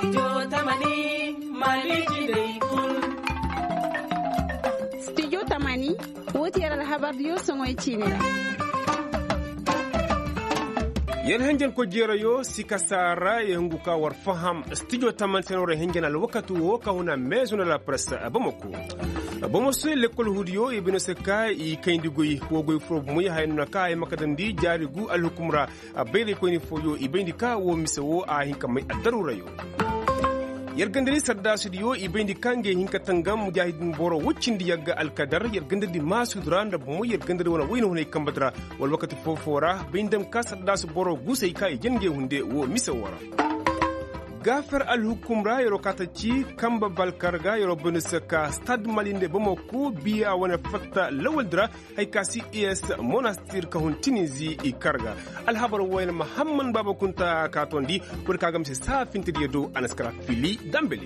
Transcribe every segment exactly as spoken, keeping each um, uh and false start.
Studio Tamani Maliki dai kul. Studio Tamani wotiyar alhabar yo songoy chine. yen hangen ko jera yo sikasara yengu ka war faham studio Tamani tenore hangen al wakatu wo ka huna maison de la presse abamako bomoso l'école hudiyo ibino seka i kayndigoy wogoy fro muy hayna ka ay makadandi jari gu al hukumra bayre ko ni foyo ibendi ka wo misewo a hinka may adarura yo yergandiri sadda studio ibendi kange hinka tangam mujahidin boro wuccindi yagga alkadar yergandiri masudra nda mo yergandiri wona wayno hunay kambadra wal wakati fofora bindam ka sadda su boro gusay kay jenge hunde wo misewora gafar al-hukumra yoro kataci kamba balkarga yoro bonusaka stade malinde bamako biya wana fatta lawaldra hay kasi es monastir ka hon tunisi i karga alhabar wayna muhammad baba kunta katondi pour kagam se safinte do anaskara fili dambeli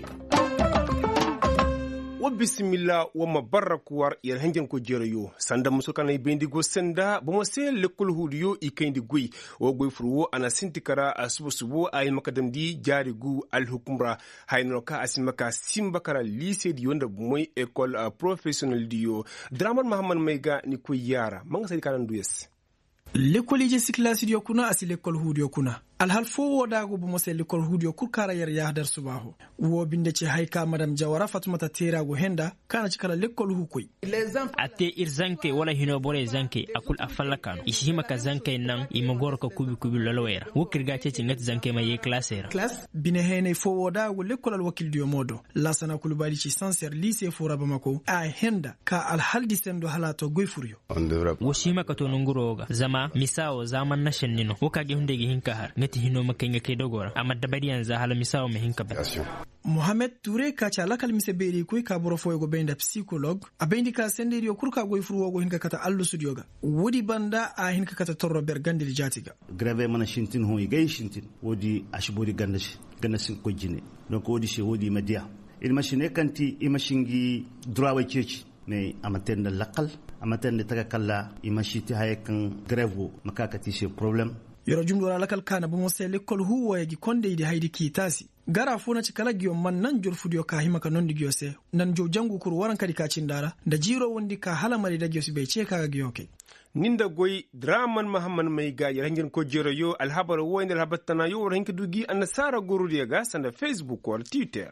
wa bismillah wa mabarakuwar yar hangen ko jerayo sanda musukana bendigo senda bomo se lekol hudiyo ikendi gui wo goy furwo ana sintikara asubo subo ay makadam di jari gu al hukumra haynoka asimaka simbakara lycée di yonda moy école uh, professionnelle diyo draman mahamman mayga ni ko yara manga sadi kanan duyes l'école je sikla studio kuna asi l'école hudiyo kuna alhal fo wodago bo mose l'école hudiyo kurkara yar yahdar subaho wo binde ci hayka madam jawara fatmata terago henda kana ci kala l'école hukoy ate irzanke wala hino bore zanke akul afallakano ishima ka zanke nan imagor ka kubi kubi lolowera wokirga ce ci ngat zanke maye classera class bine hene fo wodago l'école al wakil diyo modo lasana kulubali ci sancer lycée fo rabamako a henda ka alhal disendo halato goyfuryo woshima ka to nunguroga zama misao zaman nashennino wokage hundegi hinka har ngati hino makenga ke dogora amma dabari yanzu hala misao me hinka ba Mohamed Touré ka cha lakal mise beri koy ka boro foygo benda psychologue abendi ka senderi yo kurka goy furwogo hinka kata allu studioga wodi banda a hinka kata torro ber gandil jatiga grave mana shintin ho igay shintin wodi ashbodi gandashi gandasin ko jine donc wodi she wodi media il machine kanti imashingi droit ceci ne amaten da lakal amaten da takakalla imashiti hayakan grave makakati she problem yoro jumdora lakal kana bo mose l'école huwa yagi konde idi haydi kitasi gara funa ci kala giyo man nan jor fudiyo ka hima ka nondi giyo se nan jo jangu kur waran kadi ka cindara da jiro wondi ka hala mari da giyo su be ce ka giyo ke ninda goy draman mahamman mai ga yarangin ko jero yo alhabar woyne alhabatana yo ranki dugi annasara gurudi ga sanda facebook or twitter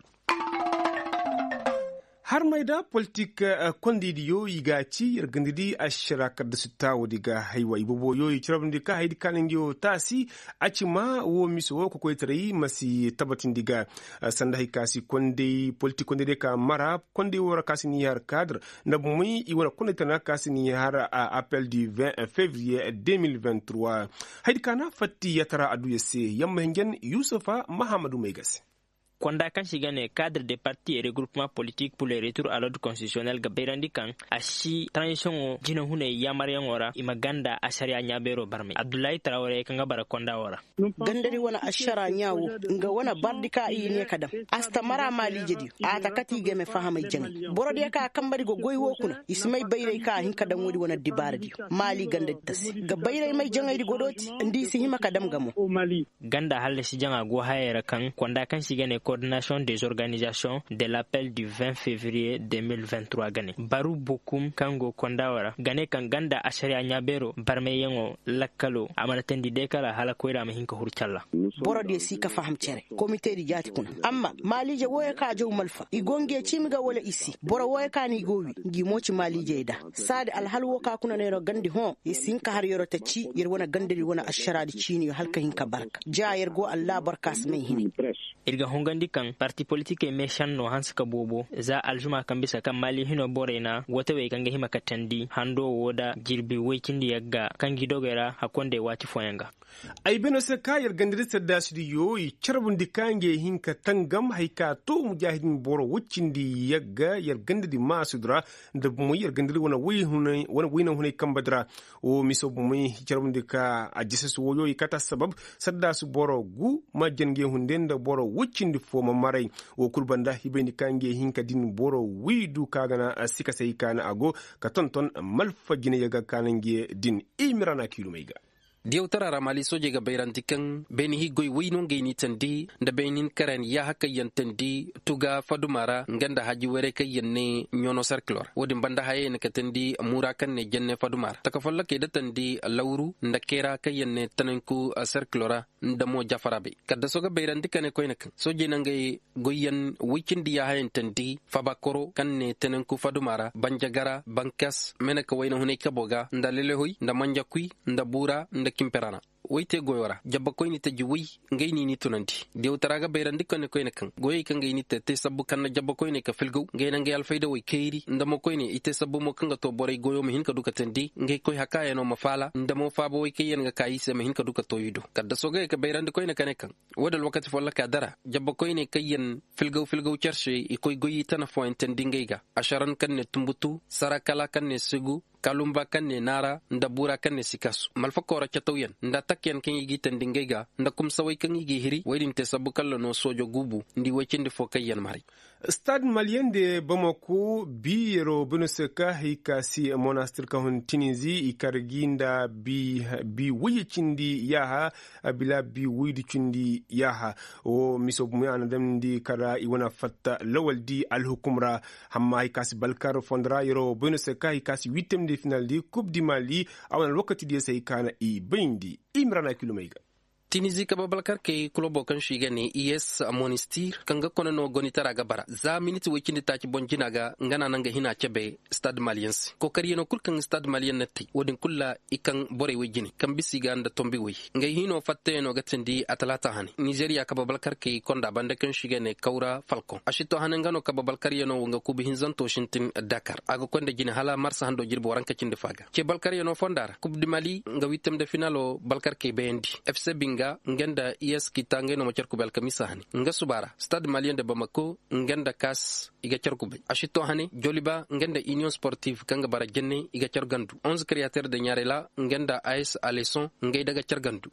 har mai da politik uh, kondidi yo yiga ci yargandidi a shirakar da su tawo diga haiwa ibobo yo yi cirabin di ka haidi kanin yo tasi a ci ma wo miso wo ko koy tarayi masi tabatin diga uh, sanda hay kasi konde politik konde ka mara konde wora kasi ni har cadre na bumi i wora konde tana kasi ni har a appel du vingt février deux mille vingt-trois haidi kana fatti yatara adu yese yamma ngen Yusufa Mahamadou Megas Konda kan shiga ne cadre des partis et regroupements politiques pour le retour à l'ordre constitutionnel ga berandi kan ashi transition jina hune yamariyan wora imaganda ashariya nyabero barme Abdullahi Traore kan ga bara konda wora gandari wana ashara nyawo nga wana bardika yi ne kadam astamara mali jadi atakati ge me fahama jangi borodi ka kambari go goywo kuna ismai bayrai ka hin kadam wodi wana dibaradi mali ganda tas ga bayrai mai jangai di godoti ndi si hima kadam gamo ganda halle shi janga go hayera kan konda kan shiga ne coordination des organisations de l'appel du vingt février deux mille vingt-trois gane baru bokum kango kondawara gane kan ganda ashariya nyabero barme yengo lakkalo amanatendi dekala hala koyra ma hinka hurchalla borode si ka faham cere comité di jati kuna amma malije woye ka jow malfa igonge chimiga wala isi boro woye ka ni gowi ngi moci malije da sade alhalwo ka kuna ne ro gandi ho isin ka har yoro tacci yer wona gandiri wona ashara di chini halka hinka barka jayer go Allah barkas mai hini irga hongandi kan parti politique me shanno hanska bobo za aljuma kan bisa kan mali hino borena wata we kan hima katandi hando woda jirbi wekindi yagga kan gidogera hakonde wati foyanga ay beno se kayar gandirista da studio yi charbundi kange hinka tangam hayka to mujahidin boro wuccindi yagga yar gandidi masudra da mu yar gandiri wana wi hunay wana wina hunay kambadra o miso mu charbundi ka ajisa woyo yi kata sabab sadda su boro gu ma jenge hunden da boro wuccindi fo ma marai o kulbanda hibeni kange hinka din boro widu kagana sika sai kana ago ka tonton malfa gine yaga kanange din imirana kilumaiga diyaw tarara mali soje ga bayranti kan beni higoy wayno ngeyni tandi da benin karen ya haka yantandi tuga fadumara nganda haji were kay yenne nyono circular wodi banda haye ne katandi mura kan ne jenne fadumara taka falla ke da tandi lawru nda kera kay yenne tananku circulara nda mo jafarabe kadda soga bayranti kan koy nak soje nangay goyen wikindi ya hayen tandi fabakoro kan ne tananku fadumara banjagara bankas menaka wayno hune kaboga nda lelehoy nda manjakui nda bura nda kimperana wayte goyora jabba koyni taji wi ngeyni ni tunanti dew taraga bayrandi konne koyne kan goyi kan ngeyni te te sabbu kan jabba koyne ka filgo ngeyna ngey alfayda way kayri ndamo koyne ite sabbu mo kanga to boray goyo mi hin ka duka tendi ngey koy hakaya no mafala ndamo faabo way kayen nga kayise mi hin ka duka to yido kadda soga ka bayrandi koyne kan kan wadal wakati folla ka dara jabba koyne kayen filgo filgo charshe e koy goyi tan fo entendi ngeyga asharan kan ne tumbutu sarakala kan ne sugu kalumba kan ne nara ndabura kan ne sikasu malfa kora chatawyen nda takyan kan yigi tandingega nda kum sawai kan yigi hiri wadin te sabu kallo no sojo gubu ndi wacinde fo kayen mari stade malien de Bamako bi yero bunuseka hikasi monastir ka hun Tunisie ikarginda bi bi wuyicindi yaha bila bi wuydi cindi yaha o miso mu ana damdi kara iwana fatta lawaldi alhukumra hamma hikasi balkar fondra yero bunuseka hikasi huitième de finale di coupe du Mali awana wakati di sai kana i bindi imrana kilomega Tunisie ka babalkar ke klobo kan shigane E S Monastir kanga kono no goni taraga bara za minute wekindi taci bonjinaga ngana nanga hina cebe stade maliens ko kariyeno kulkan stade malien natti wodin kulla ikan bore wejini kan bisiga anda tombi wi ngay hino fatte no gatindi atalata hani Nigeria ka babalkar ke konda bande kan shigane kawra falcon ashito hanengano ka babalkar yeno nga kubi hinzanto shintin Dakar aga konde jini hala marsa hando jirbo ranka cinde faga ke balkar yeno fondar coupe du Mali nga witem de finalo balkar ke bendi F C Binga ngenda E S kitange no macar kubel kamisa hani nga subara stade malien de Bamako ngenda kas iga charkube ashito hani Joliba ngenda union sportive kanga bara jenne iga chargandu onze créateurs de Nyarela ngenda A S Aleson ngay daga chargandu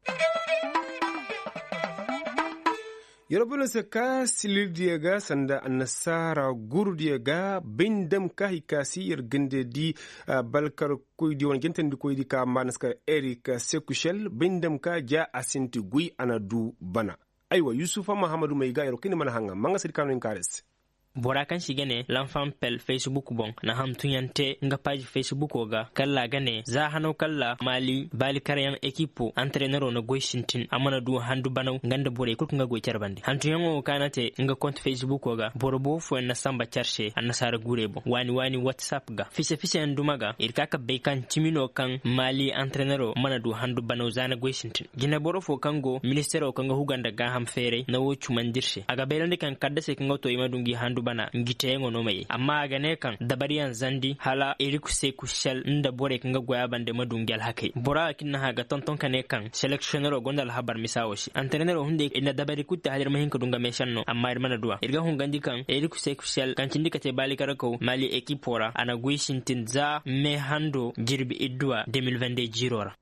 Yorobolo se ka silir diega sanda annasara guru diega bindam ka hikasi yergende di uh, balkar koy di won genten di koy di ka manaska Eric Sekushel bindam ka ja asinti gui anadu bana aywa Yusufa Mahamadou Meiga yero kini mana hanga manga sidi kanu inkares bora kan shigane l'enfant pel Facebook bon na ham tunyante nga page Facebook oga kalla gane za hano kalla mali bali karyan ekipo entraîneur na goishintin amana du handu banaw nganda bore ko nga goy charbande hantu yango kanate nga compte Facebook oga borobo fo na samba charche annasara gurebo wani wani WhatsApp ga fise fise ndumaga irkaka be kan timino kan mali entraîneur mana du handu banaw zana goishintin gina boro fo kango ministère o kanga huganda ga ham fere na wo chumandirshe aga belande kan kadda se kanga to imadungi handu bana ngite ngono mai amma gane kan dabariyan zandi hala Eric Sekushel nda bore kanga goya bande madungel hakai bora kinna haga tonton kane kan selectioner gondal habar misawoshi entraîneur hunde ina dabari kutta hadir mahin ka dunga meshanno amma irmana duwa irga hungandi kan Eric Sekushel kan cindi kate bali karako mali ekipora ana guishintin za me hando jirbi idwa deux mille vingt-deux jirora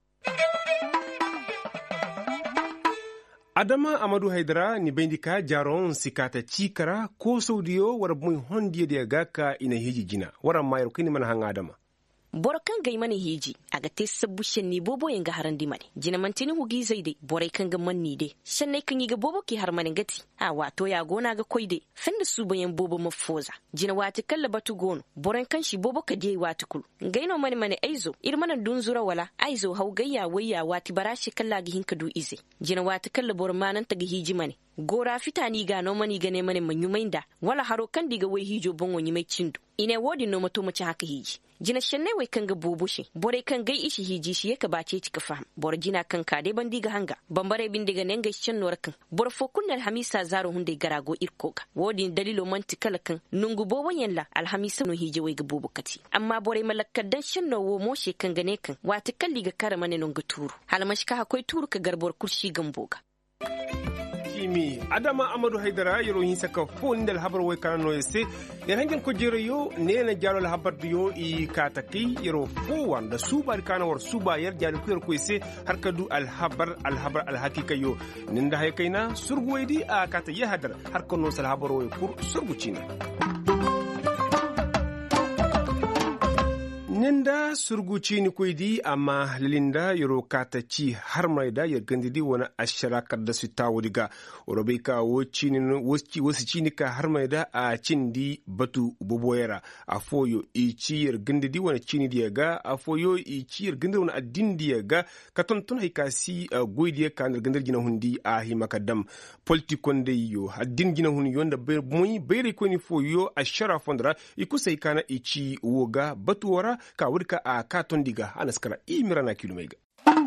Adama Amadou Haidara ni bendika jaron sikata chikara ko saudiyo war muy hondiye de gaka ina hiji jina wara mayro kini man hanga Adama borkan gai mani hiji aga te sabbushen ni bobo yanga harandi mani jina mantini hugi zaide borai kan ga manni de shanne kan yi ga bobo ki har mani gati a wato ya gona ga koide fanda su bayan bobo mafoza jina wati kalla batu gono boran kan shi bobo ka dai wati kul gaino mani mani aizo irmana dunzura wala aizo hau gayya wayya wati barashi kalla ga hinka du ize jina wati kalla bor manan ta ga hiji mani gora fitani ga no mani gane mani manyumainda wala haro kan diga wai hijo bongo nyimai cindu ine wodi no mato mace haka hiji jina shanne wai kan ga bobushe bore kan gai ishi hiji shi yaka bace cika faham bor jina kan ka dai ban diga hanga bambare bin diga ne ga shan nor kan bor fo kunnal hamisa zaro hunde garago irkoga wodi dalilo manti kala kan nungu bobo yalla alhamisa no hiji wai ga bobukati amma bore malakkadan shan no wo moshe kan gane kan wata kalli ga kara mane nungu turu halmashka akwai turu ka garbor kurshi gamboga mi Adama Amadou Haidara yero hin saka fon del habar way kan no yese yan hangen ko jero yo neena jalo la habar yo i kataki yero fo wanda subar kana war suba yar jalo ko ko yese har kadu al habar al habar al hakika yo ninda hay kaina surgoydi a kata ya hadar har kono sal habar way kur surgucina Aninda surguci ni koydi amma lilinda yoro kata ci har mai da ya gandidi wani ashara kadda su tawo diga orobai ka woci ni wasu ci ni ka har mai da a cin di batu boboyera a foyo i ci yar gandidi wani cini di ga a foyo i ci yar gandidi wani addin di ga ka tontun haika si goydi ka nar gandar gina hundi a hi makadam politikon da yo addin gina hundi wanda muy bayre ko ni foyo ashara fondra ikusai kana i ci woga batu wara ka wurka a katon diga anaskara imirana kilomega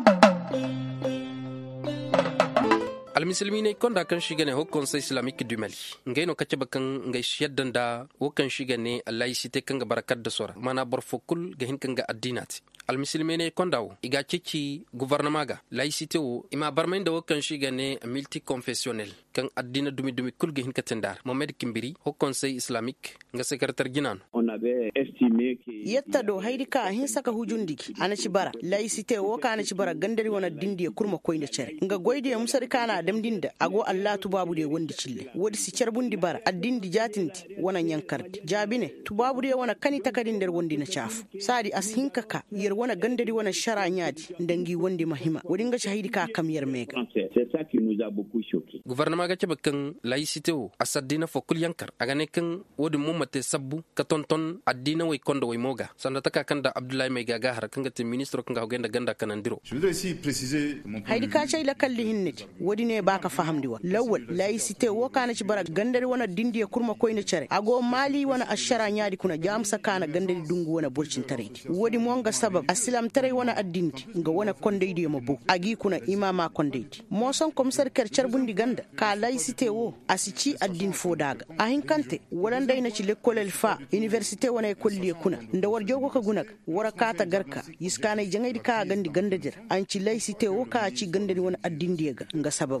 almisilmi ne konda kan shiga ne hokon sai islamic du mali ngai no kace bakan ngai shiyaddan da wokan shiga ne allah site kan ga barakar da sora mana barfokul ga hin kan ga addinati almisilmi ne kondawo iga ciki gouvernement ga laïcité wo ima barmain da wokan shiga ne multi confessionnel kan addina dumi dumi kul ga hin ka tendar mohammed kimbiri hokon sai islamic nga secrétaire ginan on avait estimé que yetta do haydika hin saka hujundiki anaci bara laïcité wo ka anaci bara gandari wona dindi kurma koynde cere nga goyde musari kana damdinda ago allah tubabu de wondi cille wodi si cerbundi bara addindi jatinti wona nyankarde jabine tubabu de wona kani takadin der wondi na chafu sadi as hinka ka yer wona gandari wona shara nyaadi ndangi wondi mahima wodi nga shahidi ka kam yer mega c'est ça qui nous a beaucoup choqué gouvernement ga ce bakan laïcité wo asadina fokul yankar aga ne kan wodi mummate sabbu ka tonton addina way kondo way moga sanda taka kanda abdoulaye may gaga har kanga te ministre kanga hogenda ganda kanandiro je voudrais ici préciser haydi ka cey la kalli hinneti wodi ne baka fahamdi wa lawal laïcité wo kana ci bara gandari wona dindi kurma koyne cere ago mali wona ashara nyaadi kuna jamsa kana gandari dungu wona burcin taredi wodi monga sabab aslam tare wona addinti nga wona kondeydi mo bu agi kuna imama kondeydi mo son commissaire kercer bundi ganda ka laïcité wo asici addin fodaga ahin kante wala ndayna ci l'école fa université wona kolli kuna nda war jogo ka gunak wara kata garka yiskana jangaydi ka gandi gandadir an ci laïcité wo ka ci gandari wona addindi ga nga sabab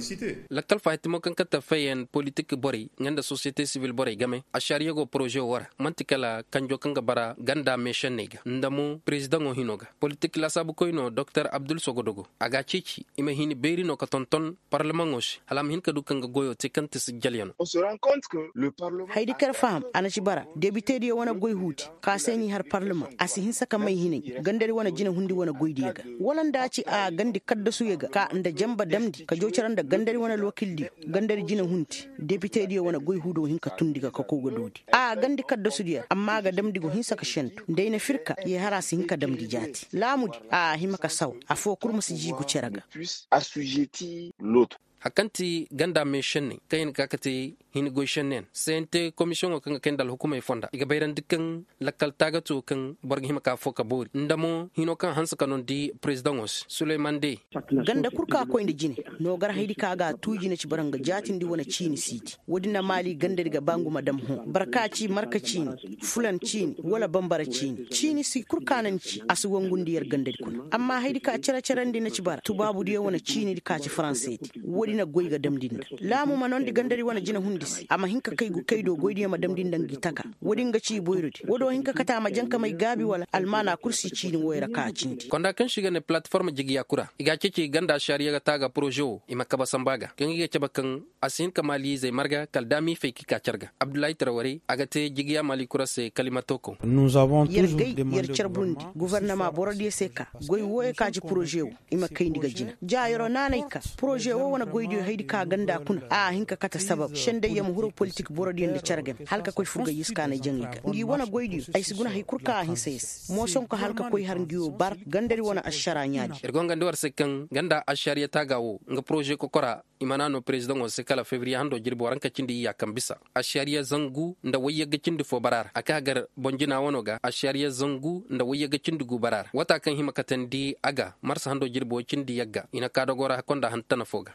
lakal faitimo kan kata fayen politique bori nganda société civile bori game a sharia go projet wara mantikala kanjo kanga bara ganda mission nega ndamu president o hinoga politique la sabu koyno docteur abdul sogodogo aga cici ima hini beri no ka tonton parlement osh halam hin ka du kanga goyo te kante si jaliano on se rend compte que le parlement haydi kar fam anaci bara député di wona goy huti ka seni har parlement asi hin saka mai hini gandari wona jina hundi wona goydi ga walanda ci a gandi kadda su yega ka nda jamba damdi ka jocaran da gandari wona lokildi gandari jina hunti député di wona goy hudo hin ka tundiga ka ko gododi a gandi kadda su diya amma ga damdi go hin saka shentu ndeyna firka ye harasi hin ka damdi jati lamudi a himaka saw a fo kurma si jigu ceraga assujetti l'autre hakanti ganda me shenne kayin kakati hin go shennen sente commission o kanga kendal hukuma fonda iga bayran dikkan lakal tagato kan borgi himaka foka bori ndamo hino kan hansa kanon di president os Suleiman de ganda kurka ko inde jine no gar haydi kaga tuji ne ci baranga jatin di wona cini siti wodina mali ganda diga bangu madam ho barkaci markaci fulan cini wala bambara cini cini si kurka nan ci asu wongundi yer ganda kun amma haydi ka cara carandi ne ci bara tubabu di wona cini di ka ci français wodi na goyga damdinda lamu manon di gandari wona jina hundisi amma hinka kai gu kaido goydi ma damdinda gitaka wodin ga ci boyrudi wodo hinka kata ma janka mai gabi wala almana kursi cini woyra ka cinti konda kan shiga ne platform jigi yakura iga cece ganda shari'a ga taga projo imakaba sambaga kan iga ce bakan asin kamali zai marga kaldami feki ka carga abdullahi tarawari aga te jigi mali kura se kalimatoko nous avons toujours demandé yer charbundi gouvernement borodi seka goy woy ka ci projet ima kai ndiga jina jayoro nanay ka projet wo wona goydi haydi ka ganda kuna a hinka kata sabab shende yam huro politique borodi de chargem halka koy furga yiskana jangiga ngi wona goydi ay siguna hay kurka hin ses mo son ko halka koy har ngiyo bar gandari wona ashara nyaadi ergonga ndor sekan ganda ashariya tagawo nga projet ko kora imanano president o sekala février hando jirbo ranka cindi ya kambisa ashariya zangu nda wayyaga cindi fo barar aka gar bonjina wonoga ashariya zangu nda wayyaga cindi gu barar wata kan himakatan di aga marsa hando jirbo cindi yagga ina kada gora konda hantana foga